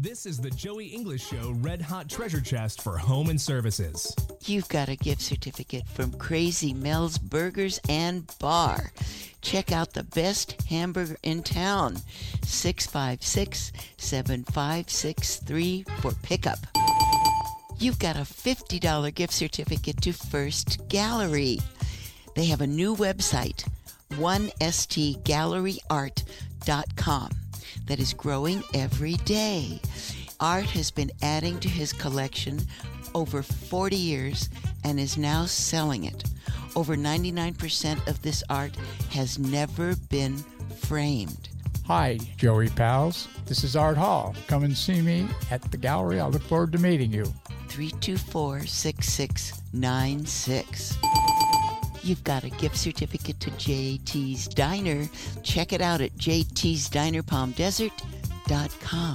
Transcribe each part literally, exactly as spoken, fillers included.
This is the Joey English Show Red Hot Treasure Chest for home and services. You've got a gift certificate from Crazy Mel's Burgers and Bar. Check out the best hamburger in town. six five six, seven five six three for pickup. You've got a fifty dollars gift certificate to First Gallery. They have a new website, one s t gallery art dot com, that is growing every day. Art has been adding to his collection over forty years and is now selling it. Over ninety-nine percent of this art has never been framed. Hi, Joey pals. This is Art Hall. Come and see me at the gallery. I look forward to meeting you. three two four, six six nine six. You've got a gift certificate to J T's Diner. Check it out at j t's diner palm desert dot com.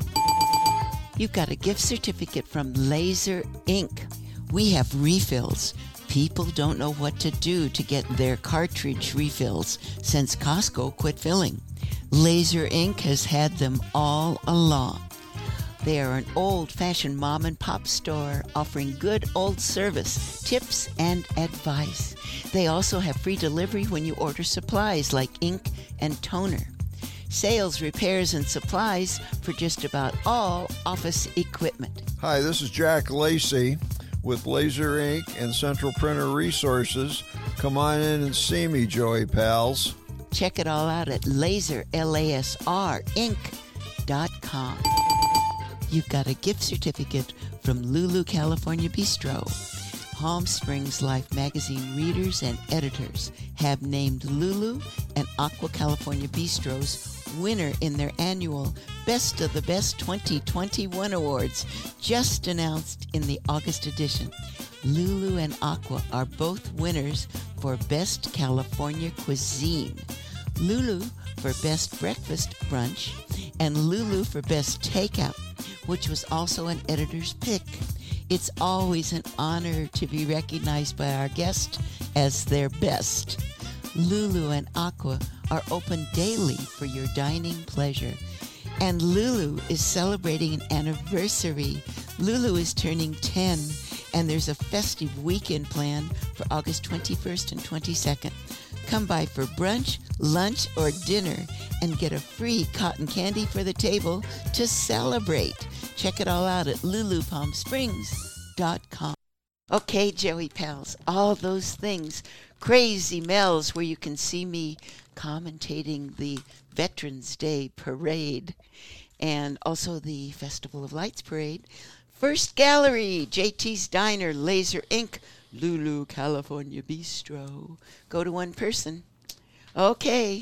You've got a gift certificate from Laser Ink. We have refills. People don't know what to do to get their cartridge refills since Costco quit filling. Laser Ink has had them all along. They are an old-fashioned mom-and-pop store offering good old service, tips, and advice. They also have free delivery when you order supplies like ink and toner. Sales, repairs, and supplies for just about all office equipment. Hi, this is Jack Lacey with Laser Ink and Central Printer Resources. Come on in and see me, Joey pals. Check it all out at laser, L A S R, ink dot com. You've got a gift certificate from Lulu California Bistro. Palm Springs Life magazine readers and editors have named Lulu and Aqua California Bistro's winner in their annual Best of the Best twenty twenty-one Awards, just announced in the August edition. Lulu and Aqua are both winners for Best California Cuisine. Lulu for Best Breakfast Brunch, and Lulu for Best Takeout, which was also an editor's pick. It's always an honor to be recognized by our guest as their best. Lulu and Aqua are open daily for your dining pleasure. And Lulu is celebrating an anniversary. Lulu is turning ten, and there's a festive weekend planned for August twenty-first and twenty-second. Come by for brunch, lunch, or dinner and get a free cotton candy for the table to celebrate. Check it all out at lulu palm springs dot com. Okay, Joey pals, all those things. Crazy Mel's, where you can see me commentating the Veterans Day Parade and also the Festival of Lights Parade. First Gallery, J T's Diner, Laser Ink, Lulu California Bistro. Go to one person. Okay.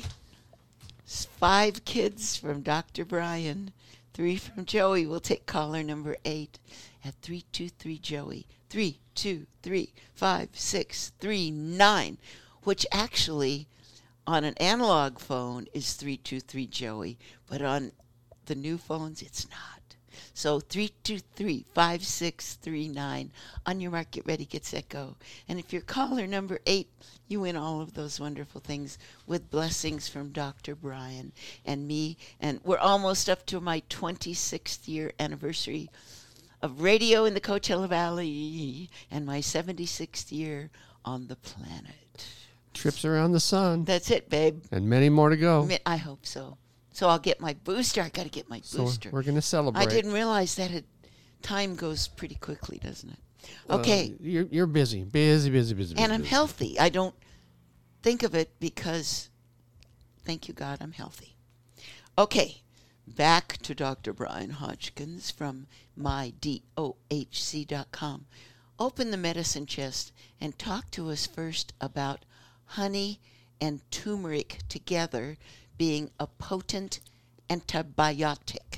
Five kids from Doctor Brian. Three from Joey. We'll take caller number eight at three two three Joey. three two three, five six three nine, which actually on an analog phone is three two three Joey, but on the new phones it's not. So three two three, five six three nine. On your mark, get ready, get set, go. And if you're caller number eight, you win all of those wonderful things with blessings from Doctor Brian and me. And we're almost up to my twenty-sixth year anniversary of radio in the Coachella Valley and my seventy-sixth year on the planet. Trips around the sun. That's it, babe. And many more to go. I hope so. So I'll get my booster. I got to get my booster. So we're going to celebrate. I didn't realize that it, time goes pretty quickly, doesn't it? Okay. Uh, you're you're busy, busy, busy, busy. And busy, I'm busy. healthy. I don't think of it because, thank you, God, I'm healthy. Okay. Back to Doctor Brian Hodgkins from my dohc dot com. Open the medicine chest and talk to us first about honey and turmeric together being a potent antibiotic.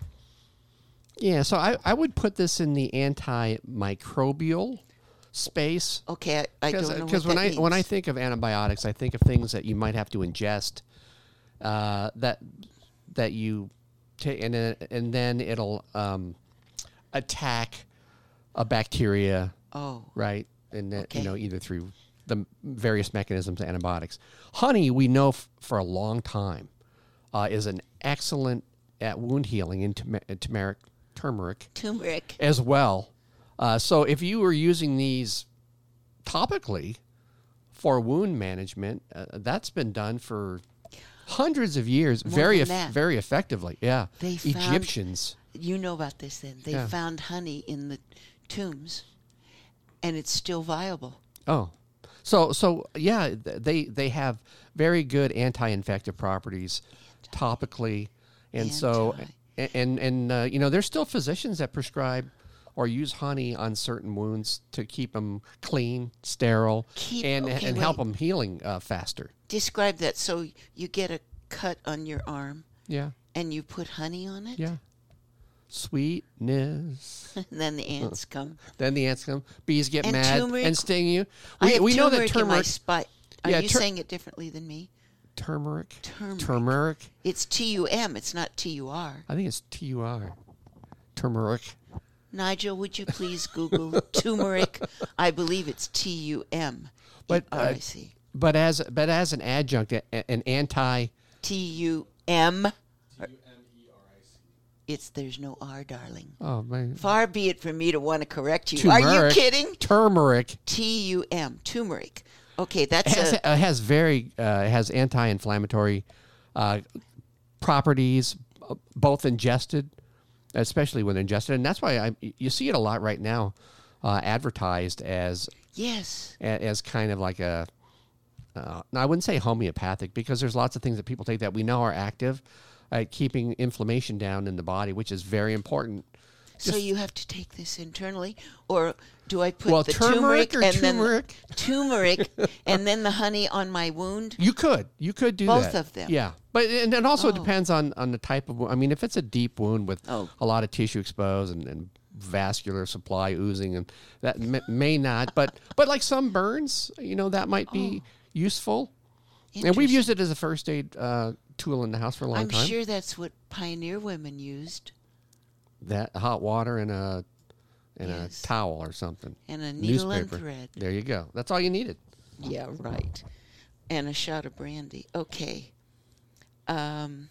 Yeah, so I, I would put this in the antimicrobial space. Okay, I, I don't know what Because when that I means. when I think of antibiotics, I think of things that you might have to ingest, uh, that that you take, and then- and then it'll um, attack a bacteria. Oh, Right, and that, Okay. you know, either through the various mechanisms of antibiotics. Honey, we know f- for a long time, uh, is an excellent at wound healing in turmeric, turmeric turmeric Turmeric. as well. Uh, so if you were using these topically for wound management, uh, that's been done for hundreds of years, More very than eff- that. very effectively. Yeah, They found- Egyptians. You know about this then. They Yeah. found honey in the tombs, and it's still viable. Oh, so so yeah, th- they they have very good anti-infective properties topically, and so Anti. and and, and uh, you know, there's still physicians that prescribe or use honey on certain wounds to keep them clean, sterile, Keep- and okay, and help wait. them healing uh, faster. Describe that. So you get a cut on your arm, Yeah, and you put honey on it, yeah. Sweetness. and then the ants come. Then the ants come. Bees get And mad turmeric- and sting you. I We, have we know that turmeric in my turmeric, spine. Are Yeah, you tur- saying it differently than me? turmeric, Turmeric. turmeric. It's T U M. It's not T U R. I think it's T U R. Turmeric. Nigel, would you please Google turmeric? I believe it's T U M. But, R uh, I C. But as but as an adjunct, a- a- an anti. T U M. It's there's no R, darling. Oh man. Far be it from me to want to correct you. Are you Turmeric. kidding? Turmeric T U M. Turmeric. Okay, that's has a. uh, has very uh, has anti-inflammatory uh, properties, uh, both ingested, especially when ingested, and that's why I you see it a lot right now, uh, advertised as Yes. a- as kind of like a. Uh, now I wouldn't say homeopathic because there's lots of things that people take that we know are active at keeping inflammation down in the body, which is very important. So you have to take this internally, or do I put Well, the turmeric turmeric, or and turmeric? then turmeric and then the honey on my wound? You could, you could do Both that. of them. Yeah, but and it also Oh. depends on on the type of. wo- I mean, if it's a deep wound with Oh. a lot of tissue exposed and, and vascular supply oozing, and that may, may not. But but like some burns, you know, that might be useful. And we've Interesting. used it as a first aid uh, tool in the house for a long I'm time. sure that's what pioneer women used, That hot water and a and Yes. a towel or something. and a needle and Newspaper. thread. There you go. That's all you needed. Yeah, right. And a shot of brandy. Okay. Um,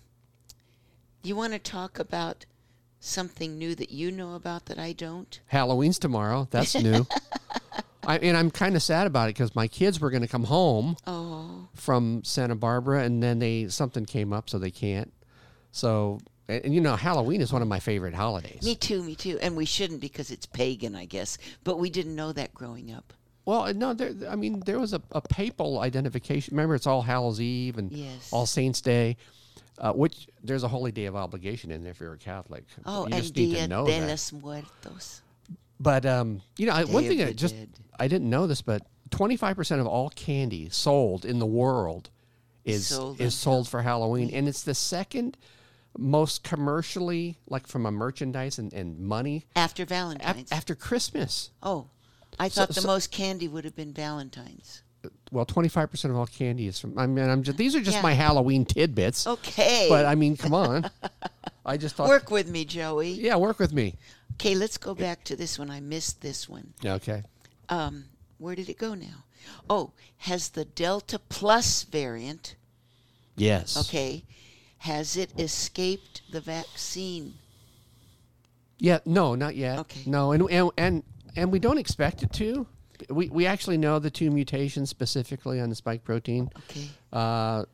you want to talk about something new that you know about that I don't? Halloween's tomorrow. That's new. I, and I'm kind of sad about it because my kids were going to come home Oh, from Santa Barbara, and then they something came up, so they can't. So, and, and you know, Halloween is one of my favorite holidays. me too, me too. And we shouldn't because it's pagan, I guess. But we didn't know that growing up. Well, no, there. I mean, there was a, a papal identification. Remember, it's All Hallows Eve and Yes. All Saints Day, uh, which there's a holy day of obligation in there if you're a Catholic. Oh, you and just need Dia to know de that. los Muertos. But um, you know, I, one Day thing of I the just Dead. I didn't know this, but twenty-five percent of all candy sold in the world is Sold is on sold for Halloween, and it's the second most commercially, like from a merchandise and, and money, After af- Valentine's. after Christmas. oh, I So- thought the so- most candy would have been Valentine's. Well, twenty-five percent of all candy is from. I mean, I'm just these are just Yeah. my Halloween tidbits. Okay. But I mean, come on. I just thought. Work with me, Joey. Yeah, work with me. Okay, let's go back to this one. I missed this one. Okay. Um, where did it go now? Oh, has the Delta Plus variant, Yes. okay, has it escaped the vaccine? Yeah, no, not yet. Okay. No, and and and, and we don't expect it to. We we actually know the two mutations specifically on the spike protein. Okay. Uh,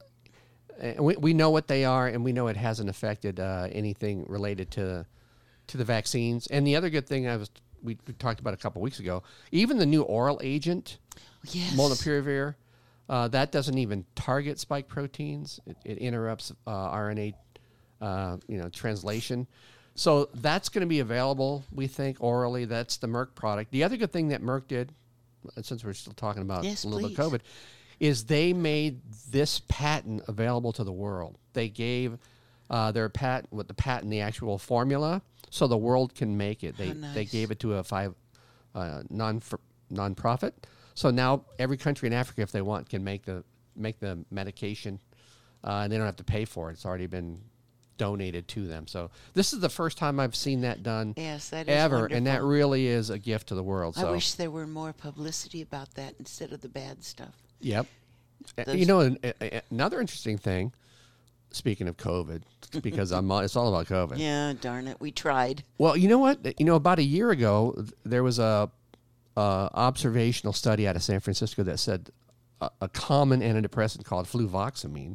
and we we know what they are, and we know it hasn't affected uh, anything related to to the vaccines. And the other good thing I was we, we talked about a couple weeks ago, even the new oral agent, Yes. molnupiravir, uh, that doesn't even target spike proteins. It, it interrupts uh, R N A, uh, you know, translation. So that's going to be available, we think, orally. That's the Merck product. The other good thing that Merck did, since we're still talking about Yes, a little bit please. of COVID, is they made this patent available to the world. They gave uh, their patent with the patent the actual formula, so the world can make it. They How they nice. gave it to a five uh, non for, non-profit. So now every country in Africa, if they want, can make the make the medication, uh, and they don't have to pay for it. It's already been donated to them. So this is the first time I've seen that done Yes, that is ever, and that wonderful. really is a gift to the world. I So wish there were more publicity about that instead of the bad stuff. yep. Uh, Those- You know, an, a- a- another interesting thing. speaking of COVID, because I'm it's all about COVID. Yeah, darn it. We tried. Well, you know what? You know, about a year ago, th- there was a, a observational study out of San Francisco that said a, a common antidepressant called fluvoxamine,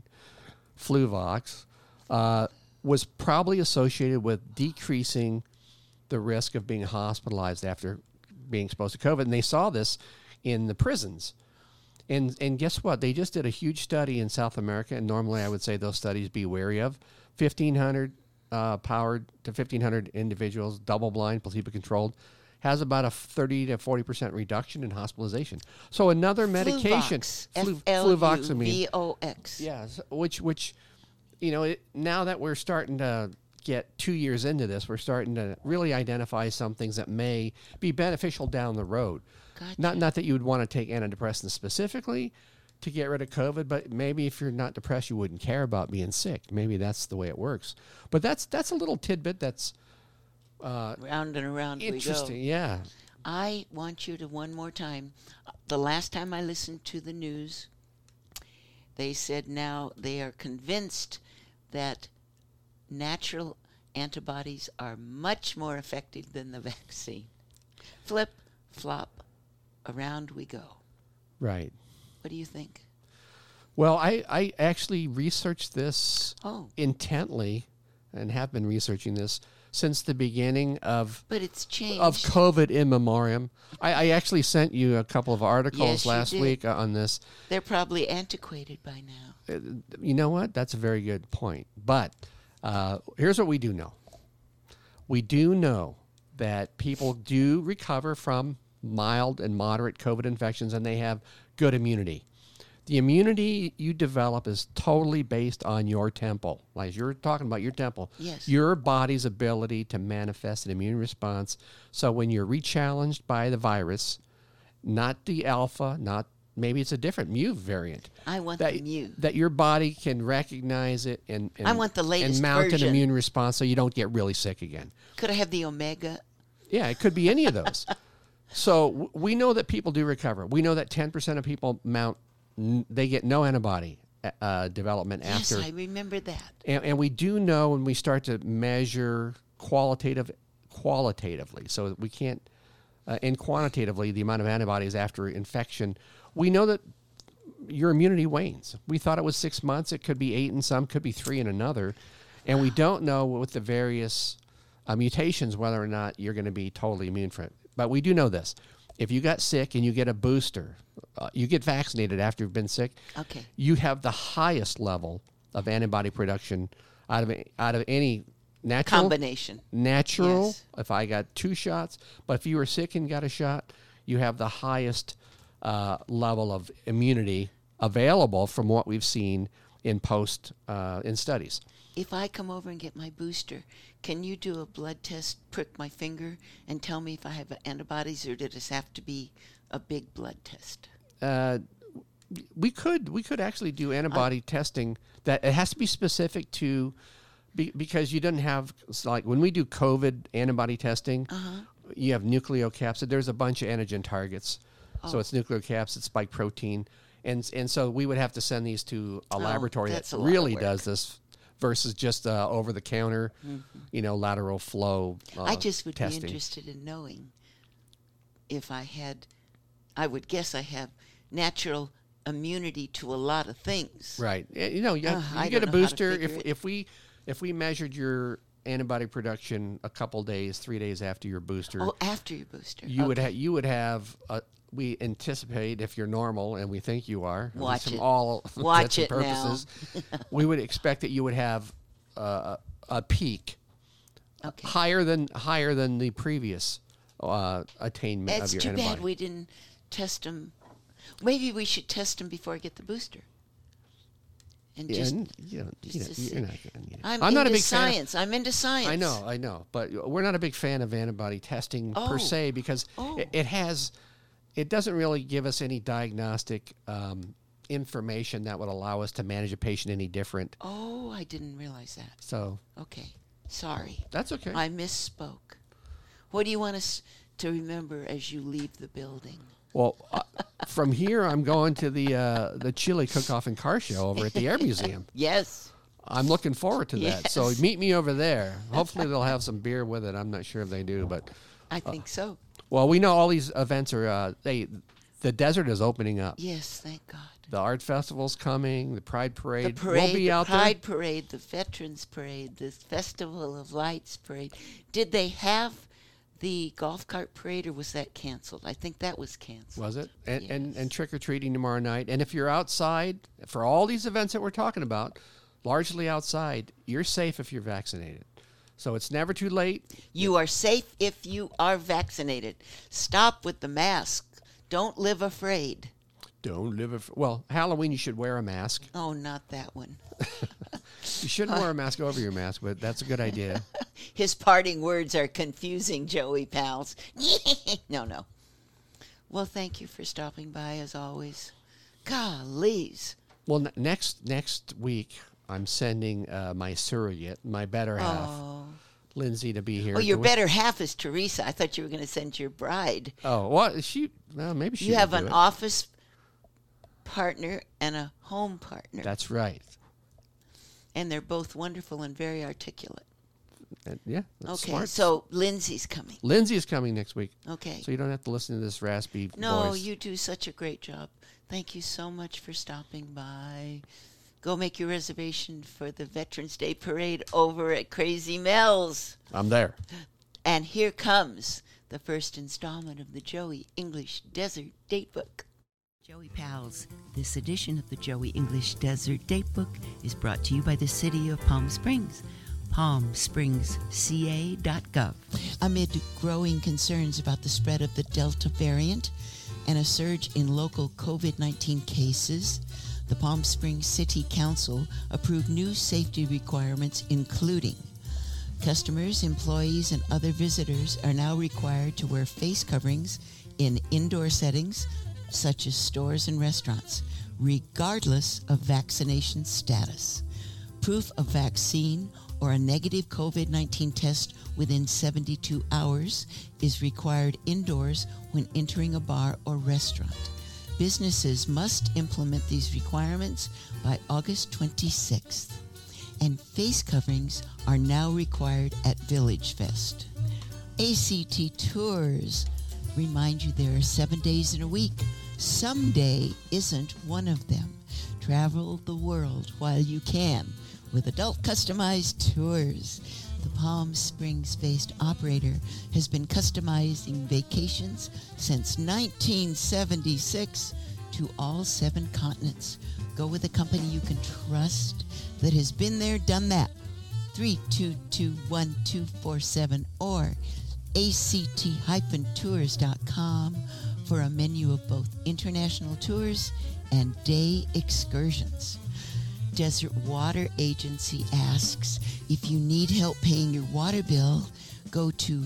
Fluvox, uh, was probably associated with decreasing the risk of being hospitalized after being exposed to COVID. And they saw this in the prisons. And and guess what? They just did a huge study in South America, and normally I would say those studies be wary of. fifteen hundred uh, powered to fifteen hundred individuals, double-blind, placebo-controlled, has about a thirty to forty percent reduction in hospitalization. So another medication, Fluvox, flu, F L U fluvoxamine. V O X. Yes, which, which, you know, it, now that we're starting to get two years into this, we're starting to really identify some things that may be beneficial down the road. Gotcha. Not not that you would want to take antidepressants specifically to get rid of COVID, but maybe if you're not depressed, you wouldn't care about being sick. Maybe that's the way it works. But that's that's a little tidbit that's uh, Round and around interesting. we go. Yeah. I want you to one more time. The last time I listened to the news, they said now they are convinced that natural antibodies are much more effective than the vaccine. Flip, flop, around we go. Right. What do you think? Well, I, I actually researched this Oh. intently and have been researching this since the beginning of But it's changed. of COVID in memoriam. I, I actually sent you a couple of articles Yes, you last did. week on this. They're probably antiquated by now. Uh, You know what? That's a very good point. But uh, here's what we do know. We do know that people do recover from mild and moderate COVID infections, and they have good immunity. The immunity you develop is totally based on your temple. Like you're talking about your temple. Yes. Your body's ability to manifest an immune response. So when you're re-challenged by the virus, not the alpha, not maybe it's a different mu variant. I want that, the mu. That your body can recognize it and, and I want the latest and mount version. an immune response so you don't get really sick again. Could I have the omega? Yeah, it could be any of those. So w- we know that people do recover. We know that ten percent of people mount, n- they get no antibody uh, development Yes, after. I remember that. And, and we do know when we start to measure qualitative, qualitatively, so we can't, uh, and quantitatively, the amount of antibodies after infection, we know that your immunity wanes. We thought it was six months. It could be eight in some, could be three in another. And we don't know with the various uh, mutations whether or not you're going to be totally immune from it. But we do know this. If you got sick and you get a booster, uh, you get vaccinated after you've been sick, Okay. you have the highest level of antibody production out of out of any natural Combination. natural. Yes. If I got two shots, but if you were sick and got a shot, you have the highest uh, level of immunity available from what we've seen in post uh, in studies. If I come over and get my booster, can you do a blood test, prick my finger, and tell me if I have antibodies, or did it have to be a big blood test? Uh, we could we could actually do antibody testing that it has to be specific to be, because you didn't have it's like when we do COVID antibody testing, Uh-huh. you have nucleocapsid. There's a bunch of antigen targets, so Oh. it's nucleocapsid, spike protein, and and so we would have to send these to a Oh, laboratory that's that a lot of really work. does this versus just uh, over the counter, you know, lateral flow. Uh, I just would testing. be interested in knowing if I had, I would guess I have natural immunity to a lot of things. Right. Yeah, You know, you, Ugh, you I get a don't know how to booster. figure If it. if we if we measured your antibody production a couple days, three days after your booster, Oh, after your booster. you would Okay. ha- you would have. A, we anticipate if you're normal, and we think you are. at least Watch from it. all Watch intents and it now. purposes, we would expect that you would have uh, a peak Okay. higher than higher than the previous uh, attainment It's of your too antibody. bad we didn't test them. Maybe we should test them before I get the booster. And Yeah, just, and, you know, you know, just to you're see. not gonna need it. I'm, I'm not a into big fan of- science. I'm into science. I know, I know, but we're not a big fan of antibody testing Oh. per se because Oh. it, it has, it doesn't really give us any diagnostic um, information that would allow us to manage a patient any different. Oh, I didn't realize that. So Okay. Sorry. that's okay. I misspoke. What do you want us to remember as you leave the building? well, uh, from here I'm going to the uh, the chili cook-off and car show over at the Air Museum. Yes. I'm looking forward to that. Yes. So meet me over there. Hopefully they'll have some beer with it. I'm not sure if they do, but I think so. well, we know all these events are. Uh, they, the desert is opening up. Yes, thank God. The art festival's coming. The Pride Parade. The parade, we'll be the out Pride there. Parade, the Veterans Parade, the Festival of Lights Parade. Did they have the golf cart parade, or was that canceled? I think that was canceled. Was it? And, and Yes. and trick or treating tomorrow night. And if you're outside for all these events that we're talking about, largely outside, you're safe if you're vaccinated. So it's never too late. You are safe if you are vaccinated. Stop with the mask. Don't live afraid. Don't live. If, well, Halloween you should wear a mask. Oh, not that one. You shouldn't wear a mask over your mask, but that's a good idea. His parting words are confusing, Joey Pals. no, no. Well, thank you for stopping by, as always. Gollies. Well, n- next next week I'm sending uh, my surrogate, my better half, Oh. Lindsay, to be here. Oh, your to- better half is Teresa. I thought you were going to send your bride. Oh, what? She? Well, maybe she. You would have do an it. office partner and a home partner. That's right. And they're both wonderful and very articulate. And, yeah. That's Okay, smart. so Lindsay's coming. Lindsay is coming next week. Okay. So you don't have to listen to this raspy No, voice. you do such a great job. Thank you so much for stopping by. Go make your reservation for the Veterans Day Parade over at Crazy Mel's. I'm there. And here comes the first installment of the Joey English Desert Datebook. Joey Pals, this edition of the Joey English Desert Datebook is brought to you by the City of Palm Springs. palm springs c a dot gov. Amid growing concerns about the spread of the Delta variant and a surge in local covid nineteen cases, the Palm Springs City Council approved new safety requirements, including customers, employees, and other visitors are now required to wear face coverings in indoor settings, such as stores and restaurants, regardless of vaccination status. Proof of vaccine or a negative covid nineteen test within seventy-two hours is required indoors when entering a bar or restaurant. Businesses must implement these requirements by August twenty-sixth. And face coverings are now required at Village Fest. A C T Tours remind you there are seven days in a week. Someday isn't one of them. Travel the world while you can with adult customized tours. The Palm Springs-based operator has been customizing vacations since nineteen seventy-six to all seven continents. Go with a company you can trust that has been there, done that. three two two, one two four seven or A C T tours dot com for a menu of both international tours and day excursions. Desert Water Agency asks, if you need help paying your water bill, go to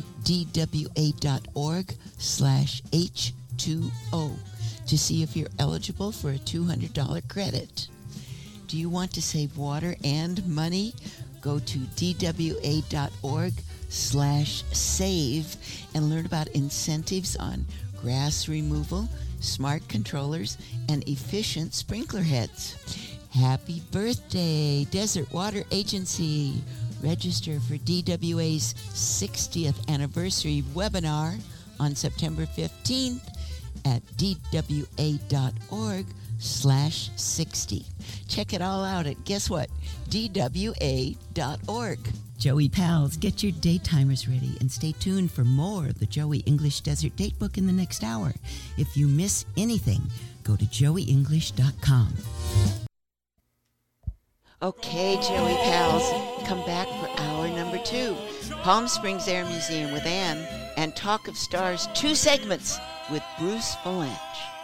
dwa.org slash H2O to see if you're eligible for a two hundred dollars credit. Do you want to save water and money? Go to dwa.org slash save and learn about incentives on grass removal, smart controllers, and efficient sprinkler heads. Happy birthday, Desert Water Agency. Register for D W A's sixtieth anniversary webinar on September fifteenth at dwa.org slash 60. Check it all out at, guess what, D W A dot org. Joey Pals, get your daytimers ready and stay tuned for more of the Joey English Desert Datebook in the next hour. If you miss anything, go to joey english dot com. Okay, Joey Pals, come back for hour number two. Palm Springs Air Museum with Ann and Talk of Stars, two segments with Bruce Valanche.